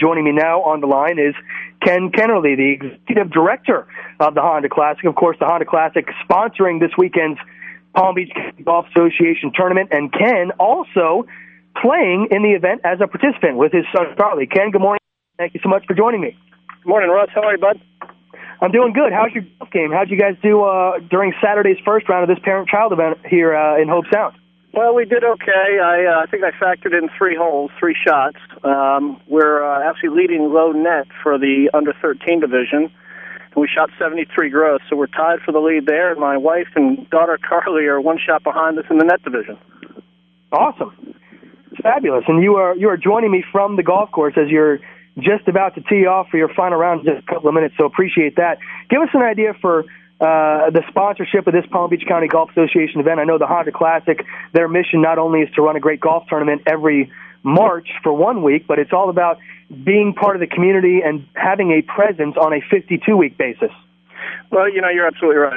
joining me now on the line is Ken Kennerly, the Executive Director of the Honda Classic. Of course, the Honda Classic sponsoring this weekend's Palm Beach Golf Association tournament, and Ken also playing in the event as a participant with his son, Charlie. Ken, good morning. Thank you so much for joining me. Good morning, Russ. How are you, bud? I'm doing good. How's your golf game? How'd you guys do during Saturday's first round of this parent-child event here in Hobe Sound? Well, we did okay. I think I factored in 3 holes, 3 shots. We're actually leading low net for the under-13 division, and we shot 73 gross, so we're tied for the lead there. My wife and daughter, Carly, are 1 shot behind us in the net division. Awesome. Fabulous. And you are joining me from the golf course as you're just about to tee off for your final round in just a couple of minutes, so appreciate that. Give us an idea for the sponsorship of this Palm Beach County Golf Association event. I know the Honda Classic, their mission not only is to run a great golf tournament every March for 1 week, but it's all about being part of the community and having a presence on a 52-week basis. Well, you're absolutely right.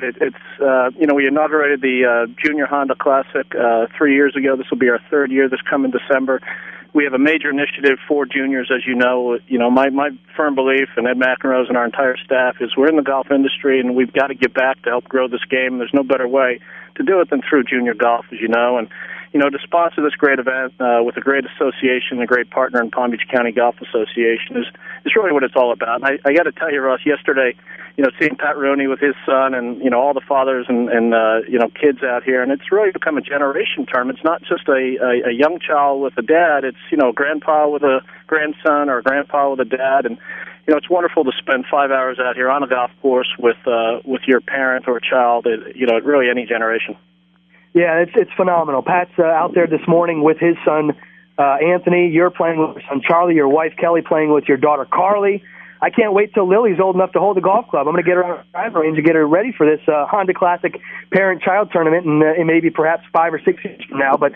We inaugurated the Junior Honda Classic 3 years ago. This will be our 3rd year this coming December. We have a major initiative for juniors, as you know. My firm belief, and Ed McEnroe's and our entire staff, is we're in the golf industry, and we've got to give back to help grow this game. There's no better way to do it than through junior golf, as you know. And, to sponsor this great event with a great association, a great partner in Palm Beach County Golf Association is really what it's all about. And I got to tell you, Russ, yesterday, seeing Pat Rooney with his son and, all the fathers and kids out here, and it's really become a generation term. It's not just a young child with a dad. It's, grandpa with a grandson or a grandpa with a dad. And, it's wonderful to spend 5 hours out here on a golf course with your parent or child, at really any generation. Yeah, it's phenomenal. Pat's out there this morning with his son, Anthony. You're playing with your son, Charlie. Your wife, Kelly, playing with your daughter, Carly. I can't wait till Lily's old enough to hold the golf club. I'm going to get her on the driving range and get her ready for this Honda Classic parent-child tournament in maybe perhaps 5 or 6 years from now. But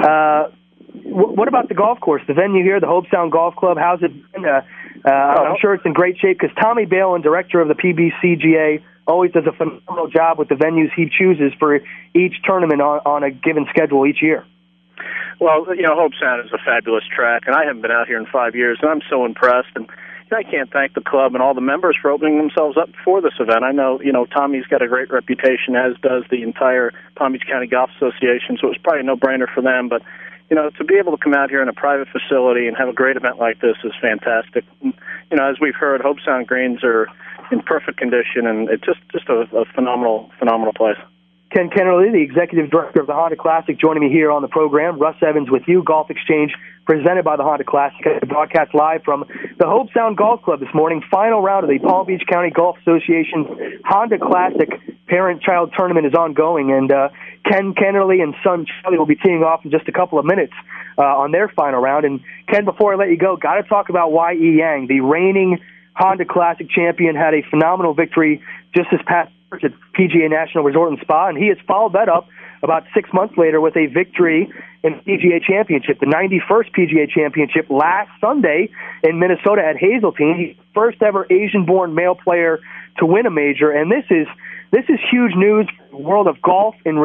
what about the golf course, the venue here, the Hobe Sound Golf Club? How's it been? I'm sure it's in great shape because Tommy Balin, director of the PBCGA, always does a phenomenal job with the venues he chooses for each tournament on a given schedule each year. Well, Hobe Sound is a fabulous track, and I haven't been out here in 5 years, and I'm so impressed. And I can't thank the club and all the members for opening themselves up for this event. I know, Tommy's got a great reputation, as does the entire Palm Beach County Golf Association, so it's probably a no-brainer for them. But, to be able to come out here in a private facility and have a great event like this is fantastic. As we've heard, Hobe Sound greens are in perfect condition, and it's just a phenomenal place. Ken Kennerly, the Executive Director of the Honda Classic, joining me here on the program. Russ Evans with you, Golf Exchange, presented by the Honda Classic, broadcast live from the Hobe Sound Golf Club this morning. Final round of the Palm Beach County Golf Association's Honda Classic parent-child tournament is ongoing, and Ken Kennerly and son Charlie will be teeing off in just a couple of minutes on their final round. And Ken, before I let you go, got to talk about Y.E. Yang, the reigning Honda Classic champion, had a phenomenal victory just this past March at PGA National Resort and Spa, and he has followed that up about 6 months later with a victory in the PGA Championship, the 91st PGA Championship last Sunday in Minnesota at Hazeltine. He's the first ever Asian-born male player to win a major, and this is huge news for the world of golf in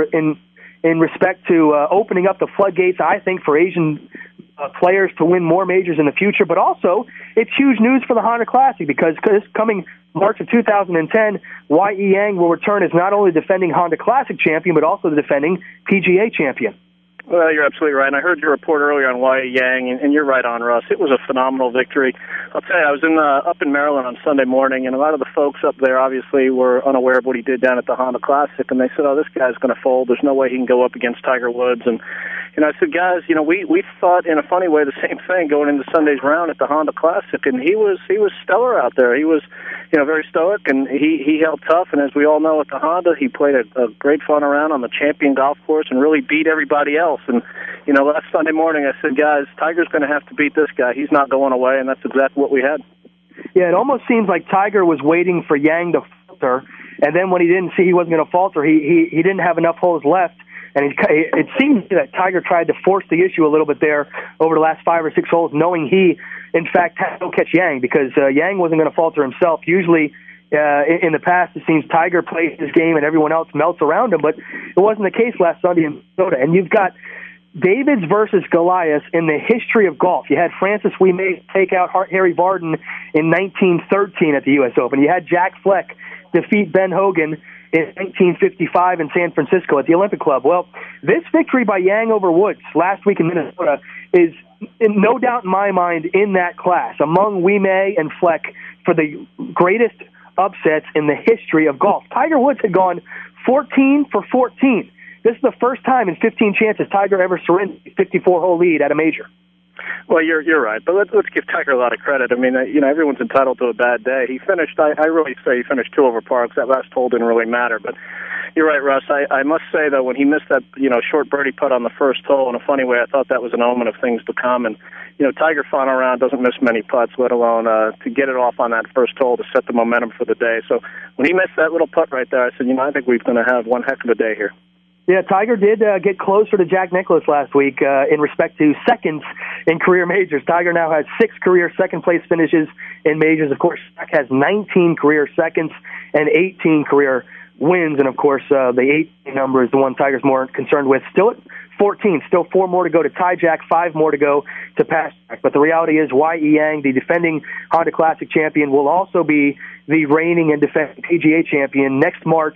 respect to opening up the floodgates, I think, for Asian players to win more majors in the future, but also it's huge news for the Honda Classic because this coming March of 2010, Y.E. Yang will return as not only defending Honda Classic champion, but also the defending PGA champion. Well, you're absolutely right. And I heard your report earlier on Y.E. Yang, and you're right on, Russ. It was a phenomenal victory. I'll tell you, I was up in Maryland on Sunday morning, and a lot of the folks up there obviously were unaware of what he did down at the Honda Classic, and they said, this guy's going to fold. There's no way he can go up against Tiger Woods. And I said, guys, we thought in a funny way the same thing going into Sunday's round at the Honda Classic, and he was stellar out there. He was, very stoic, and he held tough. And as we all know at the Honda, he played a great fun around on the champion golf course and really beat everybody else. And last Sunday morning I said, guys, Tiger's going to have to beat this guy. He's not going away, and that's exactly what we had. Yeah, it almost seems like Tiger was waiting for Yang to falter, and then when he didn't see he wasn't going to falter, he didn't have enough holes left. And it seems that Tiger tried to force the issue a little bit there over the last 5 or 6 holes, knowing he, in fact, had to catch Yang because Yang wasn't going to falter himself. Usually, in the past, it seems Tiger plays his game and everyone else melts around him, but it wasn't the case last Sunday in Minnesota. And you've got Davids versus Goliath in the history of golf. You had Francis Ouimet take out Harry Vardon in 1913 at the U.S. Open. You had Jack Fleck defeat Ben Hogan in 1955 in San Francisco at the Olympic Club. Well, this victory by Yang over Woods last week in Minnesota is no doubt in my mind in that class, among Ouimet and Fleck, for the greatest upsets in the history of golf. Tiger Woods had gone 14 for 14. This is the first time in 15 chances Tiger ever surrendered a 54-hole lead at a major. Well, you're right, but let's give Tiger a lot of credit. I mean, everyone's entitled to a bad day. He finished. I really say he finished 2 over par, because that last hole didn't really matter. But you're right, Russ. I must say though, when he missed that short birdie putt on the first hole, in a funny way, I thought that was an omen of things to come. And Tiger final round doesn't miss many putts, let alone to get it off on that first hole to set the momentum for the day. So when he missed that little putt right there, I said, I think we're going to have one heck of a day here. Yeah, Tiger did get closer to Jack Nicklaus last week in respect to seconds in career majors. Tiger now has 6 career second-place finishes in majors. Of course, Jack has 19 career seconds and 18 career wins. And, of course, the 18 number is the one Tiger's more concerned with. Still at 14, still 4 more to go to tie Jack, 5 more to go to pass Jack. But the reality is Y.E. Yang, the defending Honda Classic champion, will also be the reigning and defending PGA champion next March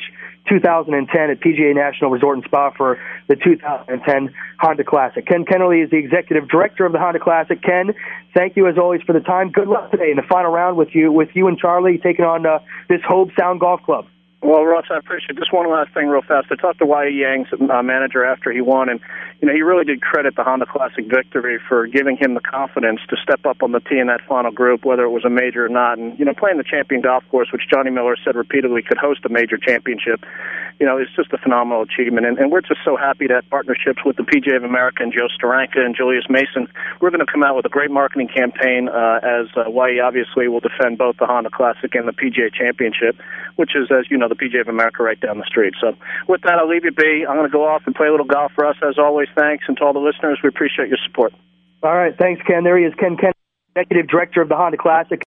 2010 at PGA National Resort and Spa for the 2010 Honda Classic. Ken Kennerly is the executive director of the Honda Classic. Ken, thank you as always for the time. Good luck today in the final round with you and Charlie taking on this Hobe Sound Golf Club. Well, Russ, I appreciate it. Just one last thing real fast. I talked to Y.E. Yang's manager after he won, and he really did credit the Honda Classic victory for giving him the confidence to step up on the tee in that final group, whether it was a major or not. And, playing the champion golf course, which Johnny Miller said repeatedly could host a major championship, it's just a phenomenal achievement. And we're just so happy to have partnerships with the PGA of America and Joe Steranka and Julius Mason. We're going to come out with a great marketing campaign as Y.E. obviously will defend both the Honda Classic and the PGA Championship, which is, as you know, the PGA of America right down the street. So with that, I'll leave you be. I'm going to go off and play a little golf for us. As always, thanks. And to all the listeners, we appreciate your support. All right. Thanks, Ken. There he is, Ken, executive director of the Honda Classic.